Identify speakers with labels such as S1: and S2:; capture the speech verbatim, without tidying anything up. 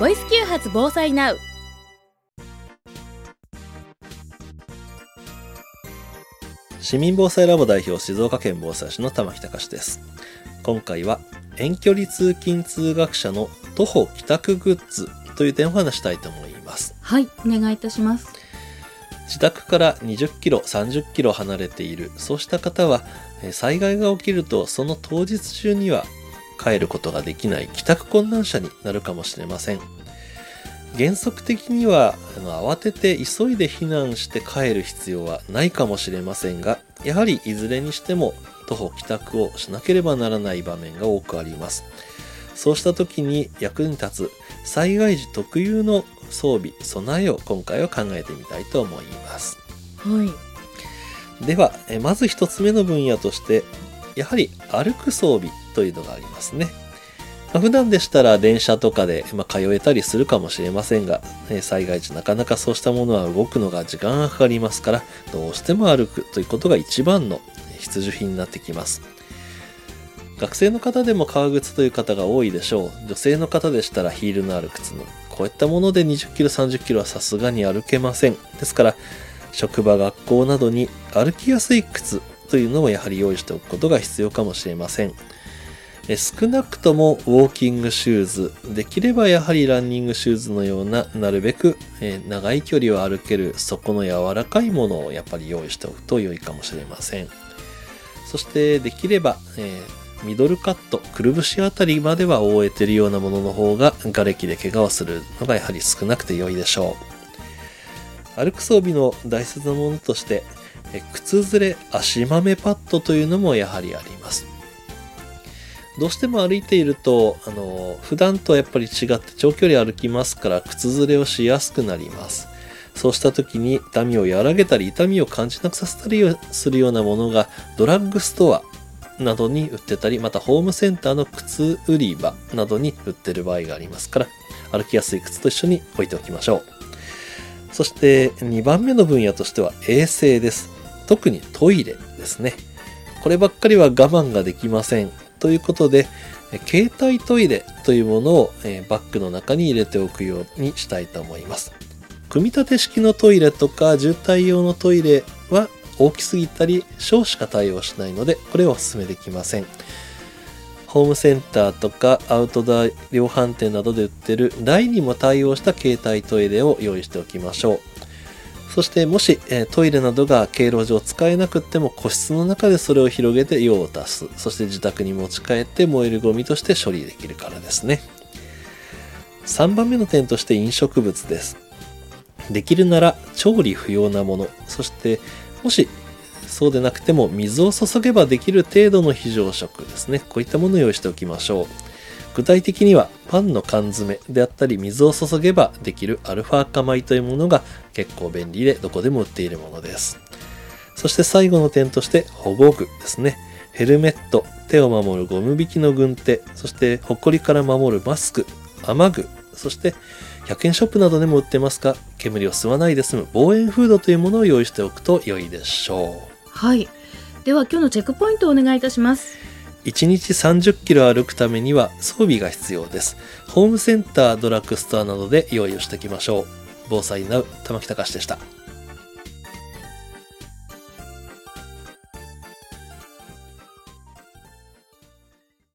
S1: ボイス啓発防災ナウ。
S2: 市民防災ラボ代表、静岡県防災士の玉木隆です。今回は遠距離通勤通学者の徒歩帰宅グッズという点を話したいと思います。
S1: はい、お願いいたします。
S2: 自宅からにじゅっキロ、さんじゅっキロ離れている、そうした方は災害が起きるとその当日中には帰ることができない帰宅困難者になるかもしれません。原則的にはあの慌てて急いで避難して帰る必要はないかもしれませんが、やはりいずれにしても徒歩帰宅をしなければならない場面が多くあります。そうした時に役に立つ災害時特有の装備、備えを今回は考えてみたいと思います。
S1: はい。
S2: ではえまず一つ目の分野として、やはり歩く装備というのがありますね。まあ、普段でしたら電車とかで、まあ、通えたりするかもしれませんが、え災害時なかなかそうしたものは動くのが時間がかかりますから、どうしても歩くということが一番の必需品になってきます。学生の方でも革靴という方が多いでしょう。女性の方でしたらヒールのある靴の、こういったものでにじゅっキロ、さんじゅっキロはさすがに歩けません。ですから職場、学校などに歩きやすい靴というのをやはり用意しておくことが必要かもしれません。え少なくともウォーキングシューズ、できればやはりランニングシューズのような、なるべくえ長い距離を歩ける底の柔らかいものをやっぱり用意しておくと良いかもしれません。そしてできれば、えー、ミドルカット、くるぶしあたりまでは覆えているようなものの方が、瓦礫で怪我をするのがやはり少なくて良いでしょう。歩く装備の大切なものとして、え靴ずれ足豆パッドというのもやはりあります。どうしても歩いていると、あの普段とはやっぱり違って長距離歩きますから、靴ずれをしやすくなります。そうした時に痛みを和らげたり、痛みを感じなくさせたりするようなものがドラッグストアなどに売ってたり、またホームセンターの靴売り場などに売ってる場合がありますから、歩きやすい靴と一緒に置いておきましょう。そしてにばんめの分野としては衛生です。特にトイレですね。こればっかりは我慢ができません。ということで、携帯トイレというものをバッグの中に入れておくようにしたいと思います。組み立て式のトイレとか渋滞用のトイレは大きすぎたり小しか対応しないので、これはお勧めできません。ホームセンターとかアウトドア量販店などで売ってる台にも対応した携帯トイレを用意しておきましょう。そしてもし、えー、トイレなどが経路上使えなくっても、個室の中でそれを広げて用を足す。そして自宅に持ち帰って燃えるゴミとして処理できるからですね。さんばんめの点として飲食物です。できるなら調理不要なもの、そしてもしそうでなくても水を注げばできる程度の非常食ですね。こういったものを用意しておきましょう。具体的にはパンの缶詰であったり、水を注げばできるアルファ赤米というものが結構便利で、どこでも売っているものです。そして最後の点として保護具ですね。ヘルメット、手を守るゴム引きの軍手、そしてホコリから守るマスク、雨具、そしてひゃくえんショップなどでも売ってますが、煙を吸わないで済む防煙フードというものを用意しておくと良いでしょう。
S1: はい。では今日のチェックポイントをお願いいたします。
S2: いちにちさんじゅっキロ歩くためには装備が必要です。ホームセンター、ドラッグストアなどで用意をしておきましょう。防災ナウ、玉木隆でした。